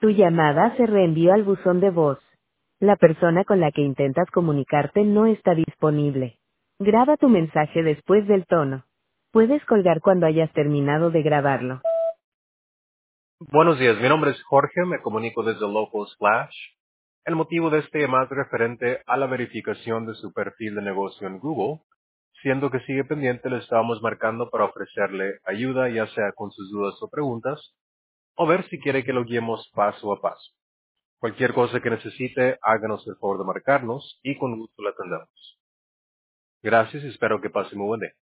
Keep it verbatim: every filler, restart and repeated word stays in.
Tu llamada se reenvió al buzón de voz. La persona con la que intentas comunicarte no está disponible. Graba tu mensaje después del tono. Puedes colgar cuando hayas terminado de grabarlo. Buenos días, mi nombre es Jorge, me comunico desde Local Splash. El motivo de este llamado es referente a la verificación de su perfil de negocio en Google. Siendo que sigue pendiente, le estábamos marcando para ofrecerle ayuda, ya sea con sus dudas o preguntas, o ver si quiere que lo guiemos paso a paso. Cualquier cosa que necesite, háganos el favor de marcarnos y con gusto la atendemos. Gracias y espero que pase muy buen día.